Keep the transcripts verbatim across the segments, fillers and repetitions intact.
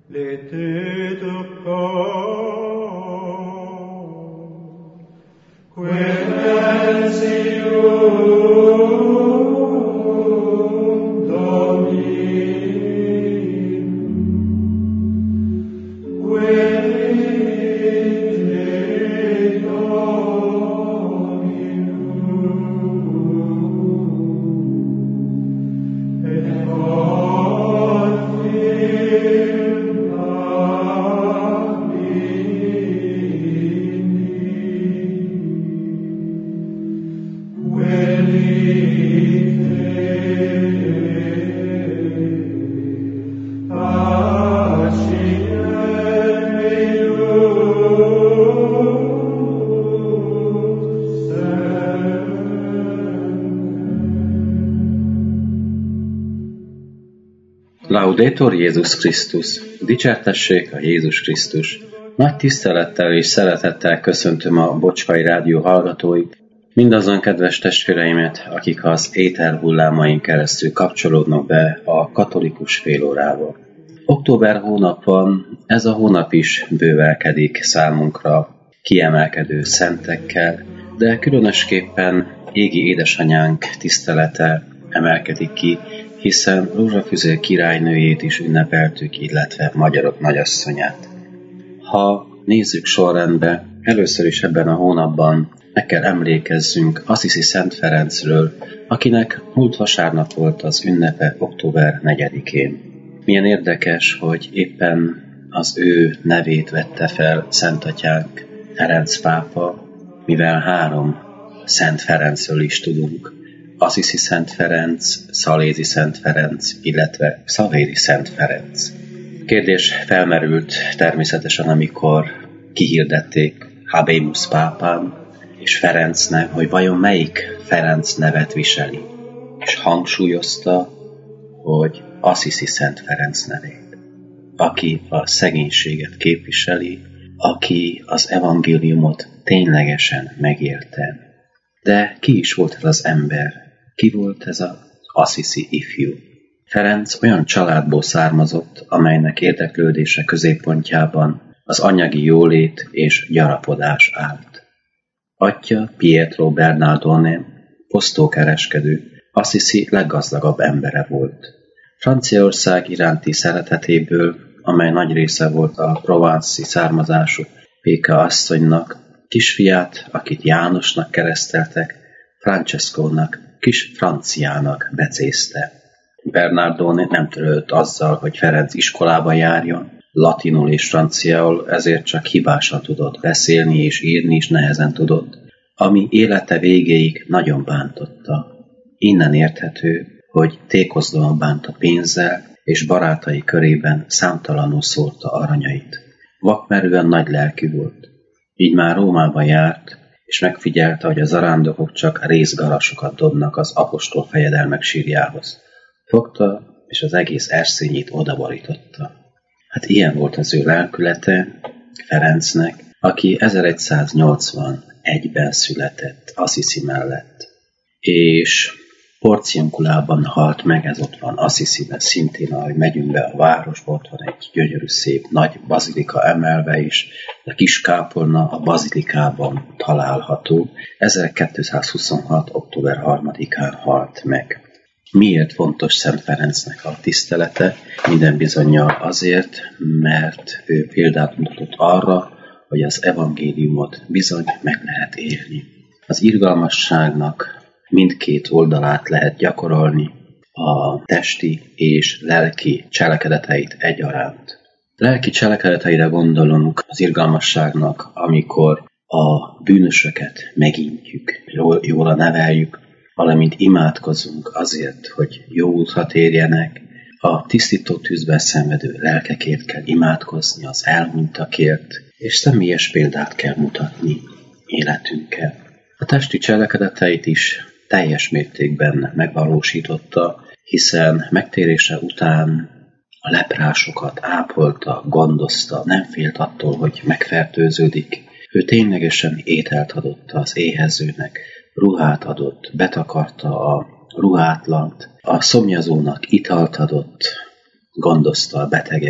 l'été de corps, quell'esium Dominum, quell'ite Dominum, et Laudetur Jézus Krisztus, dicsértessék a Jézus Krisztus. Nagy tisztelettel és szeretettel köszöntöm a Bocskai Rádió hallgatóit, mindazon kedves testvéreimet, akik az éter hullámain keresztül kapcsolódnak be a katolikus félórába. Október hónap van, ez a hónap is bővelkedik számunkra kiemelkedő szentekkel, de különösképpen égi édesanyánk tisztelete emelkedik ki, hiszen Rózsafüzér királynőjét is ünnepeltük, illetve magyarok nagyasszonyát. Ha nézzük sorrendbe, először is ebben a hónapban meg kell emlékezzünk Assisi Szent Ferencről, akinek múlt vasárnap volt az ünnepe október negyedikén. Milyen érdekes, hogy éppen az ő nevét vette fel Szentatyánk, Ferenc pápa, mivel három Szent Ferencről is tudunk. Assisi Szent Ferenc, Szalézi Szent Ferenc, illetve Szavéri Szent Ferenc. Kérdés felmerült természetesen, amikor kihirdették Habemus pápán és Ferencnek, hogy vajon melyik Ferenc nevet viseli, és hangsúlyozta, hogy Assisi Szent Ferenc nevét, aki a szegénységet képviseli, aki az evangéliumot ténylegesen megélte. De ki is volt ez az ember? Ki volt ez az assisi ifjú? Ferenc olyan családból származott, amelynek érdeklődése középpontjában az anyagi jólét és gyarapodás állt. Atyja Pietro Bernardone, posztókereskedő, Assisi leggazdagabb embere volt. Franciaország iránti szeretetéből, amely nagy része volt a Provence-i származású Péka asszonynak, kisfiát, akit Jánosnak kereszteltek, Francescónak, kis Franciának becézte. Bernardone nem törődött azzal, hogy Ferenc iskolába járjon, latinul és franciául, ezért csak hibásan tudott beszélni és írni is nehezen tudott, ami élete végéig nagyon bántotta. Innen érthető, hogy tékozlóan bánta pénzzel, és barátai körében számtalanul szórta aranyait. Vakmerően nagy lelkű volt. Így már Rómába járt, és megfigyelte, hogy a zarándokok csak részgarasokat dobnak az apostol fejedelmek sírjához. Fogta, és az egész erszényét odaborította. Hát ilyen volt az ő lelkülete Ferencnek, aki ezeregyszáznyolcvanegyben született Assisi mellett. És Porciunculában halt meg, ez ott van Assisiben, szintén, ahogy megyünk be a városba, ott van egy gyönyörű szép nagy bazilika emelve is, a kis kápolna a bazilikában található. ezerkétszázhuszonhat. október harmadikán halt meg. Miért fontos Szent Ferencnek a tisztelete? Minden bizonnyal azért, mert ő példát mutatott arra, hogy az evangéliumot bizony meg lehet élni. Az irgalmasságnak mindkét oldalát lehet gyakorolni, a testi és lelki cselekedeteit egyaránt. Lelki cselekedeteire gondolunk az irgalmasságnak, amikor a bűnösöket megintjük, jól, jól neveljük, valamint imádkozunk azért, hogy jó útra térjenek, a tisztító tűzben szenvedő lelkekért kell imádkozni, az elhunytakért, és személyes példát kell mutatni életünkkel. A testi cselekedeteit is teljes mértékben megvalósította, hiszen megtérése után a leprásokat ápolta, gondozta, nem félt attól, hogy megfertőződik. Ő ténylegesen ételt adott az éhezőnek, ruhát adott, betakarta a ruhátlant, a szomjazónak italt adott, gondozta a betegek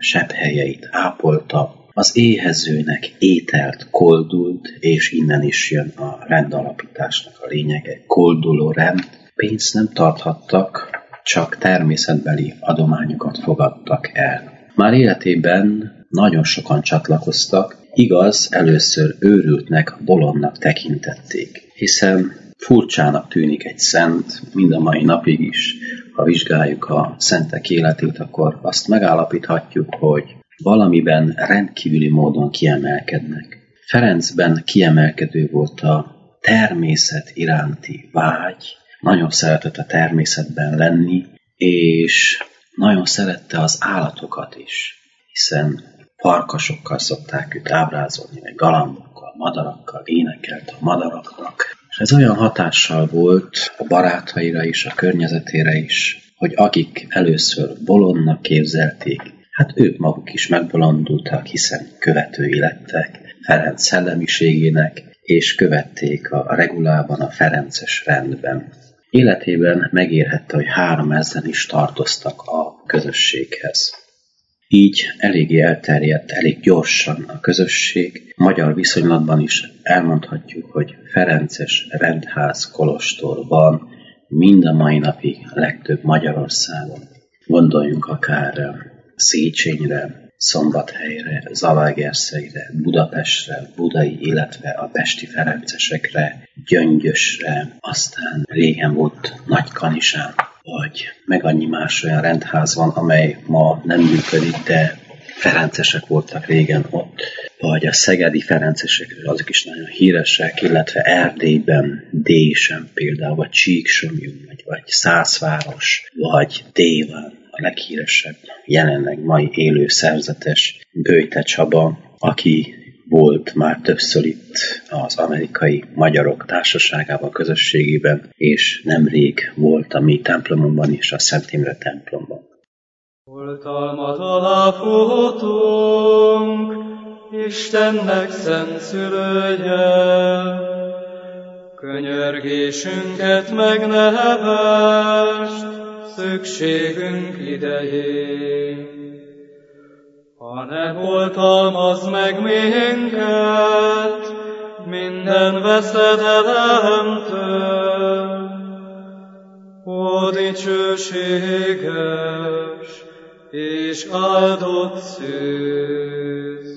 sebhelyeit ápolta, az éhezőnek ételt koldult, és innen is jön a rendalapításnak a lényege, kolduló rend. Pénzt nem tarthattak, csak természetbeli adományokat fogadtak el. Már életében nagyon sokan csatlakoztak, igaz, először őrültnek, bolondnak tekintették, hiszen furcsának tűnik egy szent, mind a mai napig is, ha vizsgáljuk a szentek életét, akkor azt megállapíthatjuk, hogy valamiben rendkívüli módon kiemelkednek. Ferencben kiemelkedő volt a természet iránti vágy, nagyon szeretett a természetben lenni, és nagyon szerette az állatokat is, hiszen farkasokkal szokták őt ábrázolni, meg galambokkal, madarakkal, énekelt a madaraknak. És ez olyan hatással volt a barátaira is, a környezetére is, hogy akik először bolondnak képzelték, hát ők maguk is megbolondultak, hiszen követői lettek Ferenc szellemiségének, és követték a regulában, a ferences rendben. Életében megérhette, hogy három ezren is tartoztak a közösséghez. Így eléggé elterjedt, elég gyorsan a közösség. Magyar viszonylatban is elmondhatjuk, hogy ferences rendház kolostor van mind a mai napig legtöbb Magyarországon. Gondoljunk akár Széchenyre, Szombathelyre, Zalaegerszegyre, Budapestre, Budai, illetve a pesti ferencesekre, Gyöngyösre, aztán régen volt Nagykanizsán, vagy meg annyi más olyan rendház van, amely ma nem működik, de ferencesek voltak régen ott, vagy a szegedi ferencesek, azok is nagyon híresek, illetve Erdélyben, Désen például, vagy Csíksomlyú, vagy, vagy Szászváros, vagy Déván, a leghíresebb jelenleg mai élő szerzetes Böjte Csaba, aki volt már többször itt az amerikai magyarok társaságában, közösségében, és nemrég volt a mi templomunkban is, a Szent Imre templomban. Oltalmat alá futunk, Istennek szent szülője, könyörgésünket megnehevest, szükségünk idején. Ha ne oltalmazz meg minket minden veszedelemtől, ó dicsőséges és áldott szűz.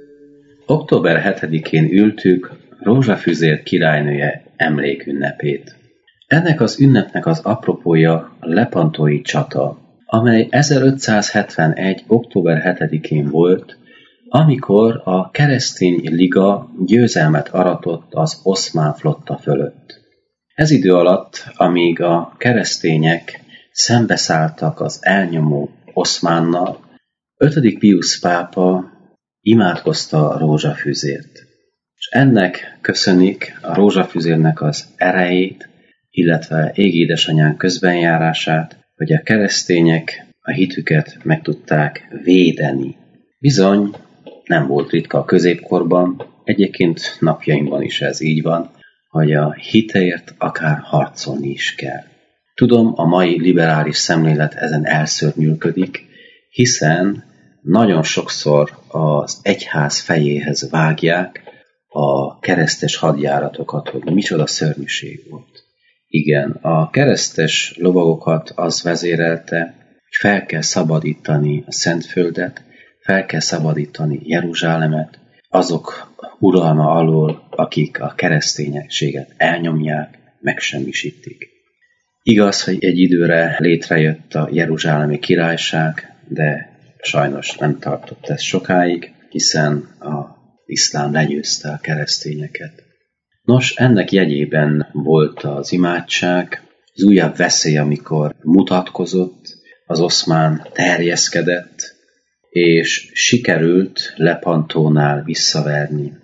október hetedikén ültük Rózsafüzér királynője emlékünnepét. Ennek az ünnepnek az apropója a lepantói csata, amely ezerötszázhetvenegy. október hetedikén volt, amikor a keresztény liga győzelmet aratott az oszmán flotta fölött. Ez idő alatt, amíg a keresztények szembeszálltak az elnyomó oszmánnal, ötödik Piusz pápa imádkozta a rózsafüzért. És ennek köszönik a rózsafüzérnek az erejét, illetve égi édesanyánk közbenjárását, hogy a keresztények a hitüket meg tudták védeni. Bizony, nem volt ritka a középkorban, egyébként napjainkban is ez így van, hogy a hiteért akár harcolni is kell. Tudom, a mai liberális szemlélet ezen elszörnyűködik, hiszen nagyon sokszor az egyház fejéhez vágják a keresztes hadjáratokat, hogy micsoda szörnyűség volt. Igen, a keresztes lovagokat az vezérelte, hogy fel kell szabadítani a Szentföldet, fel kell szabadítani Jeruzsálemet, azok uralma alól, akik a kereszténységet elnyomják, megsemmisítik. Igaz, hogy egy időre létrejött a jeruzsálemi királyság, de sajnos nem tartott ez sokáig, hiszen a iszlám legyőzte a keresztényeket. Nos, ennek jegyében volt az imádság, az újabb veszély, amikor mutatkozott, az oszmán terjeszkedett, és sikerült Lepantónál visszaverni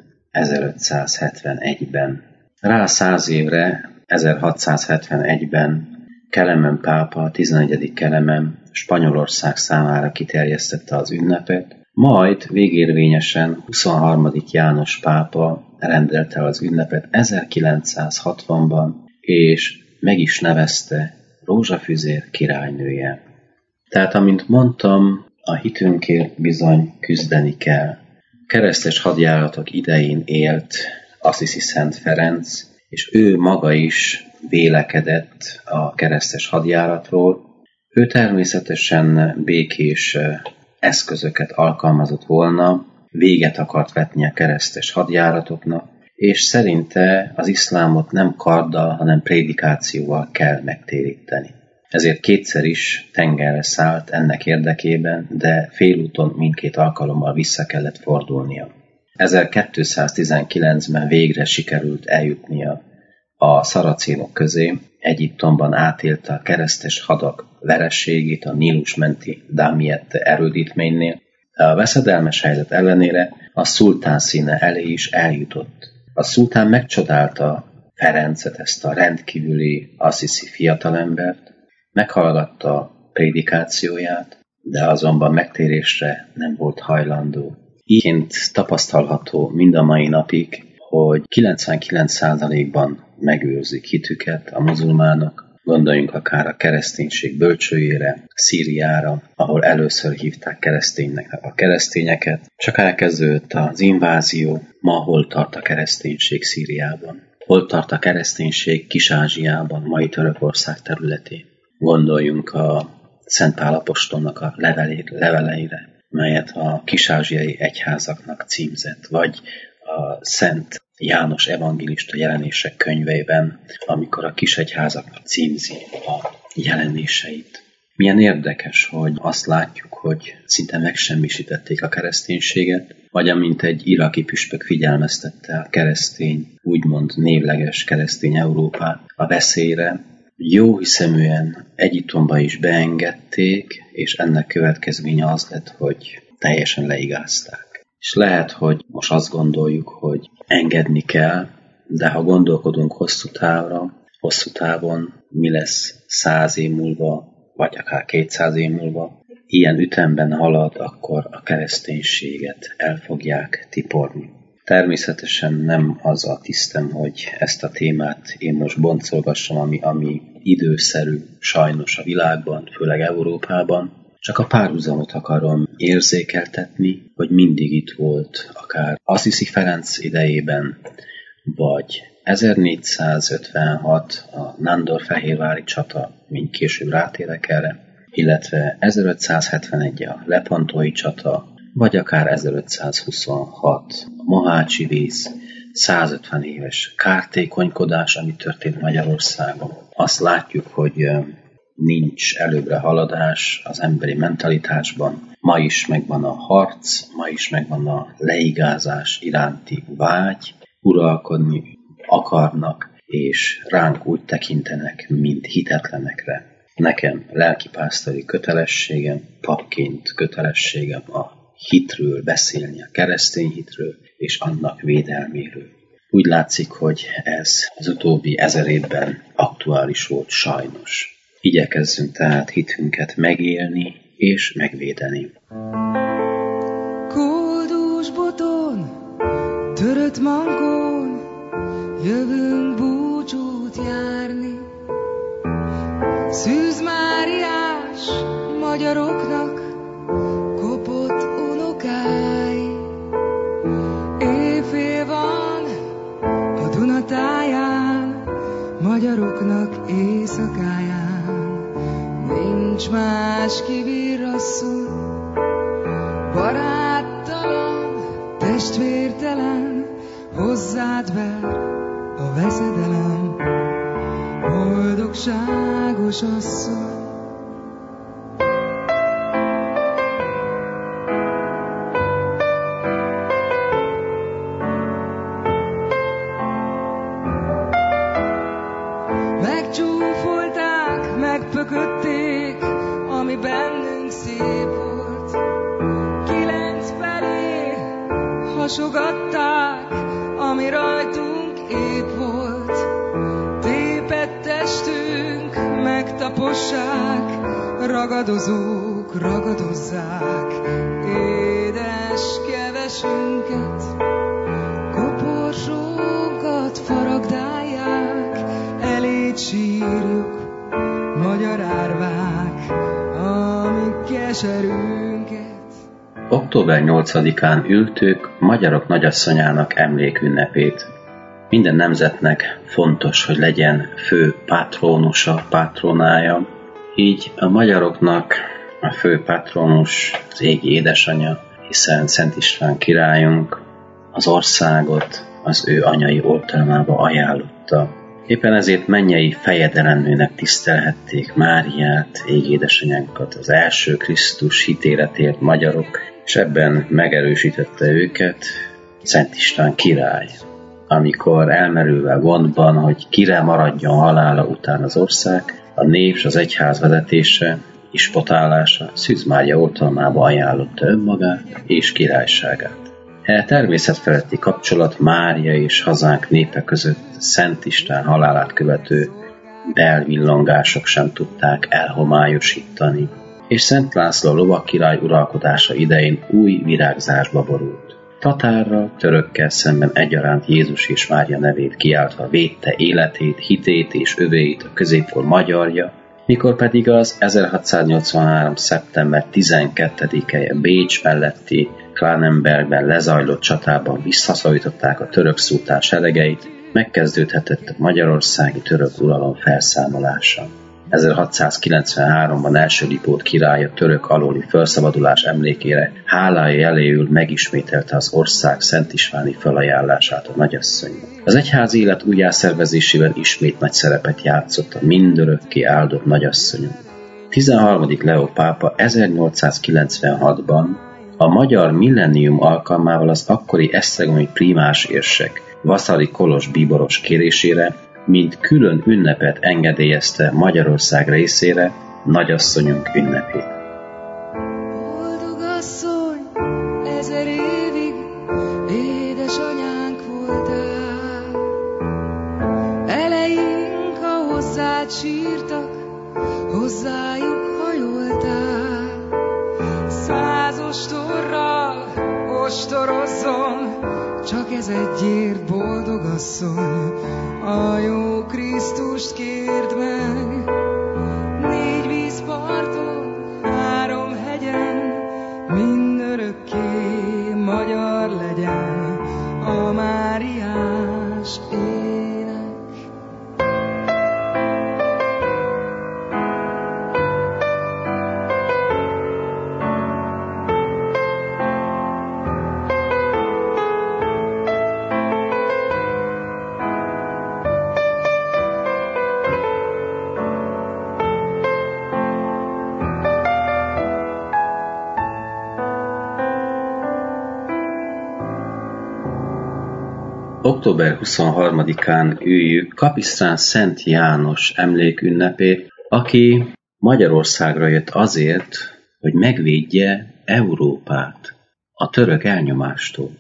ezerötszázhetvenegyben. Rá száz évre, ezerhatszázhetvenegyben Kelemen pápa, tizenegyedik Kelemen Spanyolország számára kiterjesztette az ünnepet, majd végérvényesen huszonharmadik János pápa rendelte az ünnepet ezerkilencszázhatvanban, és meg is nevezte Rózsafüzér királynője. Tehát, amint mondtam, A hitünkért bizony küzdeni kell. Keresztes hadjáratok idején élt Assisi Szent Ferenc, és ő maga is vélekedett a keresztes hadjáratról. Ő természetesen békés eszközöket alkalmazott volna, véget akart vetni a keresztes hadjáratoknak, és szerinte az iszlámot nem karddal, hanem prédikációval kell megtéríteni. Ezért kétszer is tengerre szállt ennek érdekében, de félúton mindkét alkalommal vissza kellett fordulnia. ezerkétszáztizenkilencben végre sikerült eljutnia a szaracénok közé, Egyiptomban átélte a keresztes hadak vereségét a Nílus menti Damiette erődítménynél. A veszedelmes helyzet ellenére a szultán színe elé is eljutott. A szultán megcsodálta Ferencet, ezt a rendkívüli assisi fiatalembert, meghallgatta prédikációját, de azonban megtérésre nem volt hajlandó. Ígyként tapasztalható mind a mai napig, hogy kilencvenkilenc százalékban megőrzik hitüket a muzulmánok. Gondoljunk akár a kereszténység bölcsőjére, Szíriára, ahol először hívták kereszténynek a keresztényeket. Csak elkezdődött az invázió, ma hol tart a kereszténység Szíriában? Hol tart a kereszténység Kis-Ázsiában, mai Törökország területén? Gondoljunk a Szent Pál apostolnak a leveleire, melyet a kis-ázsiai egyházaknak címzett, vagy a Szent János evangélista jelenések könyveiben, amikor a kisegyházaknak címzi a jelenéseit. Milyen érdekes, hogy azt látjuk, hogy szinte megsemmisítették a kereszténységet, vagy amint egy iraki püspök figyelmeztette a keresztény, úgymond névleges keresztény Európát a veszélyre, jó hiszeműen Egyiptomba is beengedték, és ennek következménye az lett, hogy teljesen leigázták. És lehet, hogy most azt gondoljuk, hogy engedni kell, de ha gondolkodunk hosszú távra, hosszú távon mi lesz száz év múlva, vagy akár kétszáz év múlva, ilyen ütemben halad, akkor a kereszténységet el fogják tiporni. Természetesen nem az a tisztem, hogy ezt a témát én most boncolgassam, ami, ami időszerű sajnos a világban, főleg Európában. Csak a párhuzamot akarom érzékeltetni, hogy mindig itt volt, akár Assisi Ferenc idejében, vagy ezernégyszázötvenhat a nándorfehérvári csata, mint később rátérek erre, illetve ezerötszázhetvenegy a lepontói csata, vagy akár ezerötszázhuszonhat a Mohácsi víz, százötven éves kártékonykodás, ami történt Magyarországon. Azt látjuk, hogy nincs előbbre haladás az emberi mentalitásban. Ma is megvan a harc, ma is megvan a leigázás iránti vágy, uralkodni akarnak, és ránk úgy tekintenek, mint hitetlenekre. Nekem lelkipásztori kötelességem, papként kötelességem a hitről beszélni, a keresztény hitről, és annak védelméről. Úgy látszik, hogy ez az utóbbi ezer évben aktuális volt sajnos. Igyekezzünk tehát hitünket megélni és megvédeni. Koldus boton, törött mankón, jövünk búcsút járni. Szűz Máriás magyaroknak kopott unokái. Éjfél van a Dunatáján, magyaroknak éjszakáján. Nincs más kivirasszul, baráttalan, testvértelen, hozzád ver a veszedelem, boldogságos asszony. Megcsúfolták, megpökötték, ami bennünk szép volt. Kilenc felé hasogatták, ami rajtunk épp volt. Tépett testünk, megtapossák, ragadozók ragadozzák édes kevesünket. Koporsónkat faragdálják, eléd sírjuk, magyar árvák, ami keserünket. október nyolcadikán ültük magyarok nagyasszonyának emlékünnepét. Minden nemzetnek fontos, hogy legyen fő patrónusa, patronája. Így a magyaroknak a fő patrónus az égi édesanyja, hiszen Szent István királyunk az országot az ő anyai oltalmába ajánlotta. Éppen ezért mennyei fejedelemmőnek tisztelhették Máriát, égi édesanyánkat, az első Krisztus hitéletért magyarok, és ebben megerősítette őket Szent István király. Amikor elmerülve gondban, hogy kire maradjon halála után az ország, a nép és az egyház vezetése, ispotálása Szűz Mária oltalmába ajánlotta önmagát és királyságát. E természetfeletti kapcsolat Mária és hazánk népe között Szent István halálát követő belvillangások sem tudták elhomályosítani, és Szent László lovagkirály uralkodása idején új virágzásba borult. Tatárral, törökkel szemben egyaránt Jézus és Mária nevét kiáltva védte életét, hitét és övéit a középkor magyarja, mikor pedig az ezerhatszáznyolcvanhárom. szeptember tizenkettedike Bécs melletti Klanenbergben lezajlott csatában visszaszorították a török szultán seregeit, megkezdődhetett a magyarországi török uralom felszámolása. ezerhatszázkilencvenháromban első Lipót király a török alóli felszabadulás emlékére hálája jeléül megismételte az ország Szent Istváni felajánlását a nagyasszonynak. Az egyház élet újjászervezésében ismét nagy szerepet játszott a mindörökké áldott nagyasszonyon. tizenharmadik Leó pápa ezernyolcszázkilencvenhatban a magyar millennium alkalmával az akkori esztergomi prímás érsek Vasari Kolos bíboros kérésére mint külön ünnepet engedélyezte Magyarország részére nagyasszonyunk ünnepét. Boldog asszony, ezer évig édesanyánk voltál. Eleink, ha hozzád sírtak, hozzájuk hajoltál. Száz ostorral ostorozzon, csak ez egyért, boldog asszony, a jó Krisztust kérd meg. Négy vízparton, három hegyen, mindörökké magyar legyen a Máriás ének. október huszonharmadikán üljük Kapisztrán Szent János emlékünnepét, aki Magyarországra jött azért, hogy megvédje Európát a török elnyomástól.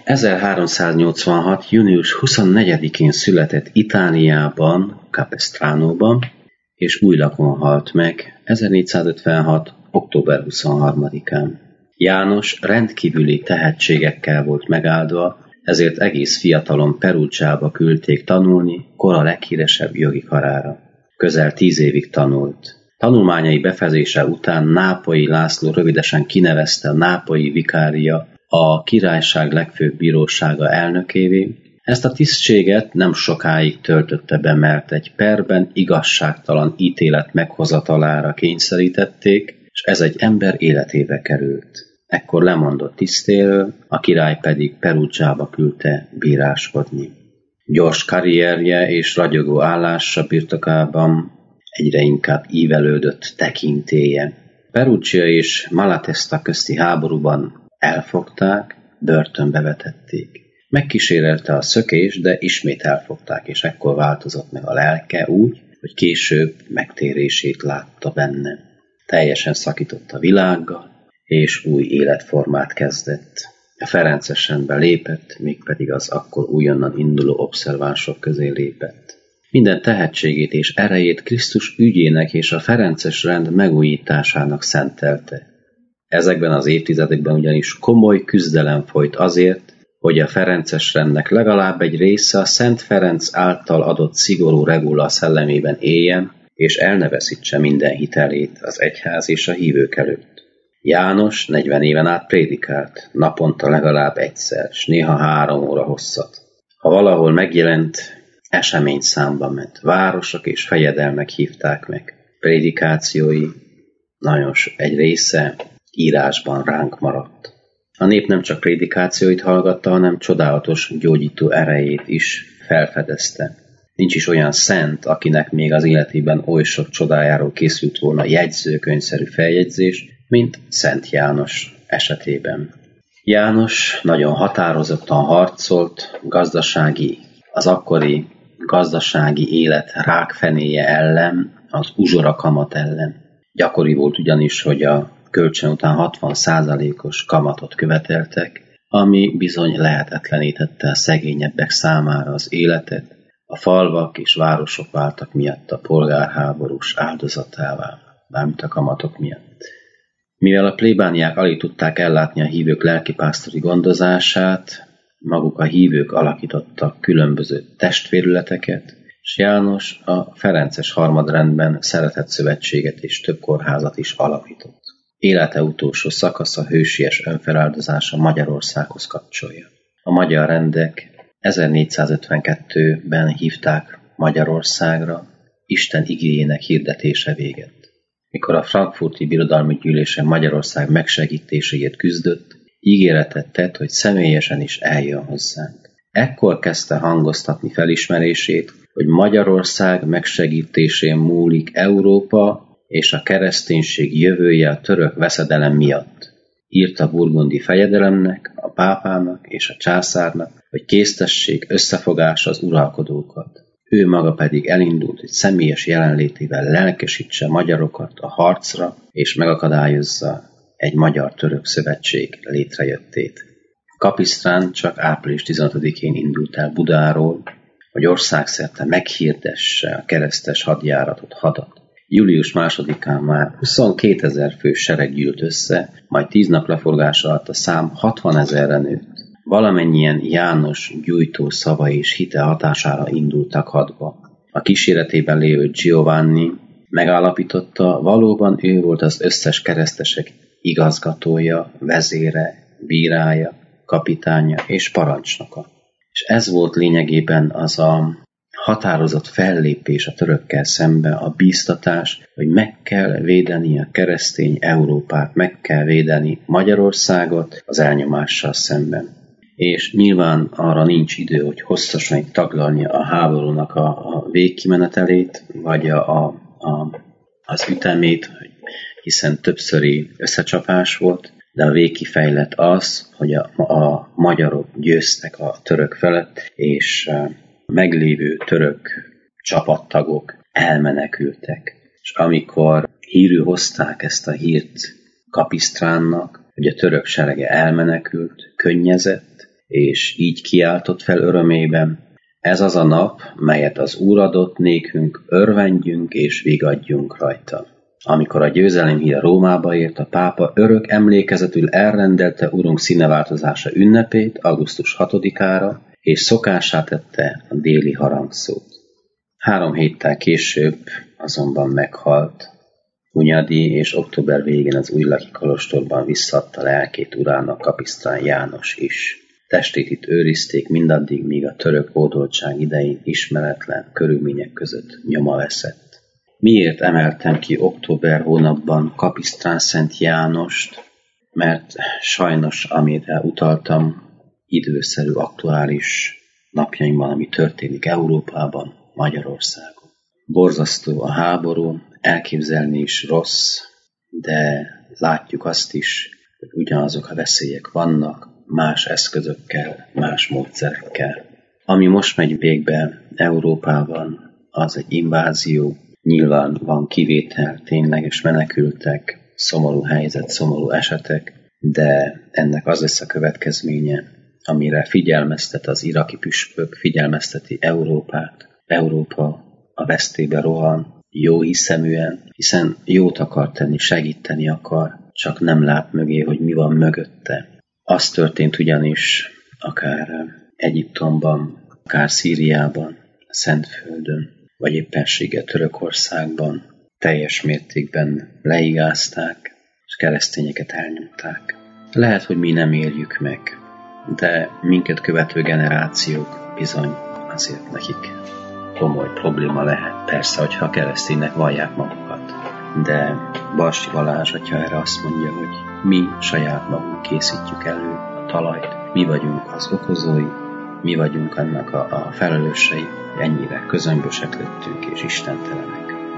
ezerháromszáznyolcvanhat. június huszonnegyedikén született Itáliában, Capestránóban, és Újlakon halt meg ezernégyszázötvenhat. október huszonharmadikán. János rendkívüli tehetségekkel volt megáldva, ezért egész fiatalon Perugiába küldték tanulni kora leghíresebb jogi karára. Közel tíz évig tanult. Tanulmányai befejezése után Nápolyi László rövidesen kinevezte a nápolyi vikária a királyság legfőbb bírósága elnökévé. Ezt a tisztséget nem sokáig töltötte be, mert egy perben igazságtalan ítélet meghozatalára kényszerítették, és ez egy ember életébe került. Ekkor lemondott tisztéről, a király pedig Perugiába küldte bíráskodni. Gyors karrierje és ragyogó állása birtokában egyre inkább ívelődött tekintélye. Perugia és Malatesta közti háborúban elfogták, börtönbe vetették. Megkísérelte a szökés, de ismét elfogták, és ekkor változott meg a lelke úgy, hogy később megtérését látta benne. Teljesen szakított a világgal, és új életformát kezdett. A Ferences rendbe lépett, mégpedig az akkor újonnan induló obszervánsok közé lépett. Minden tehetségét és erejét Krisztus ügyének és a Ferences rend megújításának szentelte. Ezekben az évtizedekben ugyanis komoly küzdelem folyt azért, hogy a Ferences rendnek legalább egy része a Szent Ferenc által adott szigorú regula szellemében éljen, és el ne veszítse minden hitelét az egyház és a hívők előtt. János negyven éven át prédikált, naponta legalább egyszer, s néha három óra hosszat. Ha valahol megjelent, eseményszámba ment, városok és fejedelmek hívták meg. Prédikációi nagyon egy része írásban ránk maradt. A nép nem csak prédikációit hallgatta, hanem csodálatos gyógyító erejét is felfedezte. Nincs is olyan szent, akinek még az életében oly sok csodájáról készült volna jegyzőkönyvszerű feljegyzés, mint Szent János esetében. János nagyon határozottan harcolt gazdasági, az akkori gazdasági élet rákfenéje ellen, az uzsora kamat ellen. Gyakori volt ugyanis, hogy a kölcsön után hatvan százalékos kamatot követeltek, ami bizony lehetetlenítette a szegényebbek számára az életet. A falvak és városok váltak miatt a polgárháborús áldozatává, bármint a kamatok miatt. Mivel a plébániák alig tudták ellátni a hívők lelkipásztori gondozását, maguk a hívők alakítottak különböző testvérületeket, és János a ferences harmadrendben szeretett szövetséget és több kórházat is alapított. Élete utolsó szakasza hősies önfeláldozása Magyarországhoz kapcsolja. A magyar rendek ezernégyszázötvenkettőben hívták Magyarországra, Isten igéjének hirdetése véget. Mikor a frankfurti birodalmi gyűlésen Magyarország megsegítéséért küzdött, ígéretet tett, hogy személyesen is eljön hozzánk. Ekkor kezdte hangoztatni felismerését, hogy Magyarország megsegítésén múlik Európa és a kereszténység jövője a török veszedelem miatt. Írt a burgundi fejedelemnek, a pápának és a császárnak, hogy késztessék összefogása az uralkodókat. Ő maga pedig elindult, hogy személyes jelenlétével lelkesítse magyarokat a harcra, és megakadályozza egy magyar-török szövetség létrejöttét. Kapisztrán csak április tizenötödikén indult el Budáról, hogy országszerte meghirdesse a keresztes hadjáratot, hadat. Július másodikán már huszonkétezer fős sereg gyűlt össze, majd tíz nap leforgása alatt a szám hatvanezerre nőtt. Valamennyien János gyújtó szava és hite hatására indultak hadba. A kíséretében lévő Giovanni megállapította, valóban ő volt az összes keresztesek igazgatója, vezére, bírája, kapitánya és parancsnoka. És ez volt lényegében az a határozott fellépés a törökkel szembe, a bíztatás, hogy meg kell védeni a keresztény Európát, meg kell védeni Magyarországot az elnyomással szemben. És nyilván arra nincs idő, hogy hosszasan taglalni a háborúnak a, a végkimenetelét, vagy a, a, a, az ütemét, hiszen többszöri összecsapás volt, de a végkifejlet az, hogy a, a magyarok győztek a török felett, és a meglévő török csapattagok elmenekültek. És amikor hírül hozták ezt a hírt Kapisztránnak, hogy a török serege elmenekült, könnyezett, és így kiáltott fel örömében: ez az a nap, melyet az Úr adott nékünk, örvendjünk és vigadjunk rajta. Amikor a győzelem híre Rómába ért, a pápa örök emlékezetül elrendelte Urunk színeváltozása ünnepét augusztus hatodikára, és szokásá tette a déli harangszót. Három héttel később azonban meghalt. Hunyadi és október végén az újlaki kolostorban visszaadta lelkét urának Kapisztrán János is. Testét itt őrizték mindaddig, míg a török hódoltság idején ismeretlen körülmények között nyoma veszett. Miért emeltem ki október hónapban Kapisztrán Szent Jánost? Mert sajnos, amire utaltam, időszerű, aktuális napjainkban, ami történik Európában, Magyarországon. Borzasztó a háború, elképzelni is rossz, de látjuk azt is, hogy ugyanazok a veszélyek vannak, más eszközökkel, más módszerekkel. Ami most megy végbe Európában, az egy invázió. Nyilván van kivétel, tényleges menekültek, szomorú helyzet, szomorú esetek, de ennek az lesz a következménye, amire figyelmeztet az iraki püspök, figyelmezteti Európát. Európa a vesztébe rohan, jó hiszeműen, hiszen jót akar tenni, segíteni akar, csak nem lát mögé, hogy mi van mögötte. Az történt ugyanis akár Egyiptomban, akár Szíriában, Szentföldön, vagy éppenséggel Törökországban teljes mértékben leigázták, és keresztényeket elnyomták. Lehet, hogy mi nem éljük meg, de minket követő generációk bizony azért nekik komoly probléma lehet. Persze, hogyha a kereszténynek vallják magukat. De Balsi Balázs atya erre azt mondja, hogy mi saját magunk készítjük elő a talajt, mi vagyunk az okozói, mi vagyunk annak a, a felelősei, hogy ennyire közömbösek lettünk és istentelenek.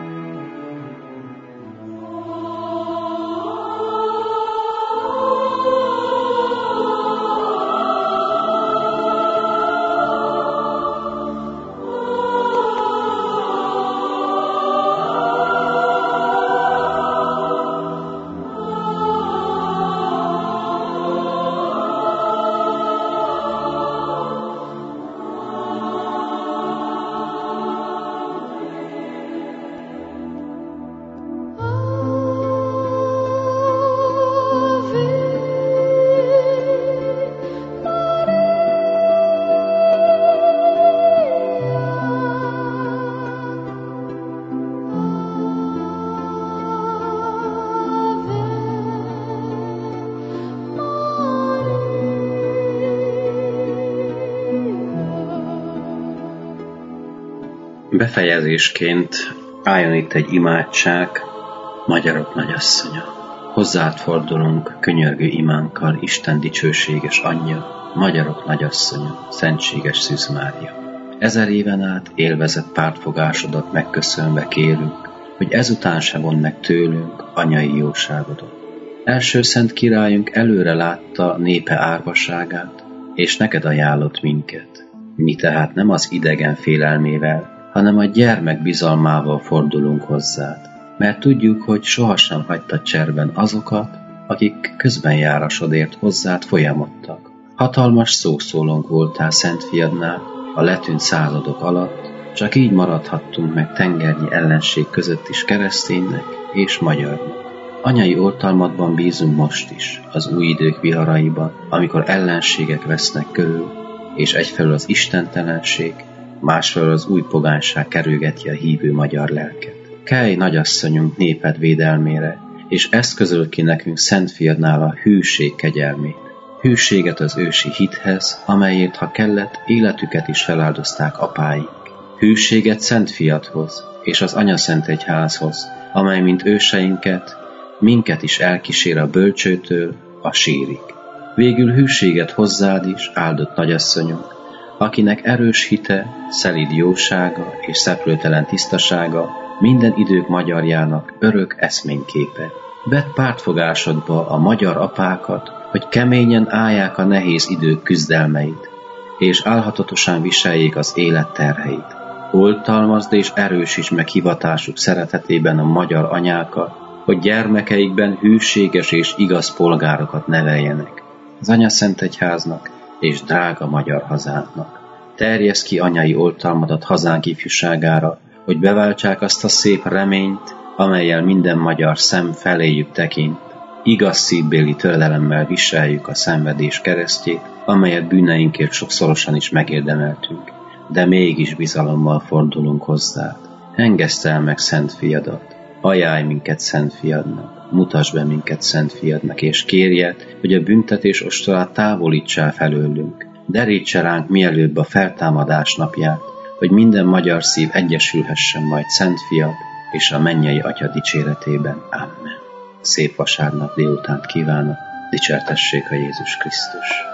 Befejezésként álljon itt egy imádság, Magyarok Nagyasszonya. Hozzád fordulunk könyörgő imánkkal, Isten dicsőséges anyja, Magyarok Nagyasszonya, szentséges Szűz Mária. Ezer éven át élvezett pártfogásodat megköszönve kérünk, hogy ezután se von meg tőlünk anyai jóságodat. Első szent királyunk előre látta népe árvaságát, és neked ajánlott minket. Mi tehát nem az idegen félelmével, hanem a gyermek bizalmával fordulunk hozzád, mert tudjuk, hogy sohasem hagytad cserben azokat, akik közbenjárásodért hozzád folyamodtak. Hatalmas szószólónk voltál Szent Fiadnál a letűnt századok alatt, csak így maradhattunk meg tengernyi ellenség között is kereszténynek és magyarnak. Anyai oltalmadban bízunk most is, az új idők viharaiban, amikor ellenségek vesznek körül, és egyfelől az istentelenség, másfelől az új pogányság kerülgeti a hívő magyar lelket. Kelj, nagyasszonyunk, néped védelmére, és eszközöl ki nekünk Szent Fiadnál a hűség kegyelmét. Hűséget az ősi hithez, amelyért, ha kellett, életüket is feláldozták apáink. Hűséget Szent Fiadhoz, és az Anyaszentegyházhoz, amely mint őseinket, minket is elkísér a bölcsőtől a sírig. Végül hűséget hozzád is, áldott nagyasszonyunk, akinek erős hite, szelíd jósága és szeplőtelen tisztasága minden idők magyarjának örök eszményképe. Vedd pártfogásodba a magyar apákat, hogy keményen állják a nehéz idők küzdelmeit, és álhatatosan viseljék az élet terheit. Oltalmazd és erősíts meg hivatásuk szeretetében a magyar anyákat, hogy gyermekeikben hűséges és igaz polgárokat neveljenek az Anyaszentegyháznak és drága magyar hazánknak. Terjeszd ki anyai oltalmadat hazánk ifjúságára, hogy beváltsák azt a szép reményt, amellyel minden magyar szem feléjük tekint. Igaz szívbéli tördelemmel viseljük a szenvedés keresztjét, amelyet bűneinkért sokszorosan is megérdemeltünk, de mégis bizalommal fordulunk hozzád. Engesztel meg Szent Fiadat, ajánlj minket Szent Fiadnak, mutasd be minket Szent Fiadnak, és kérjed, hogy a büntetés ostorát távolíts el felőlünk. Derítse ránk mielőbb a feltámadás napját, hogy minden magyar szív egyesülhessen majd Szent Fiad és a mennyei Atya dicséretében. Amen. Szép vasárnap délutánt kívánok, dicsértessék a Jézus Krisztus.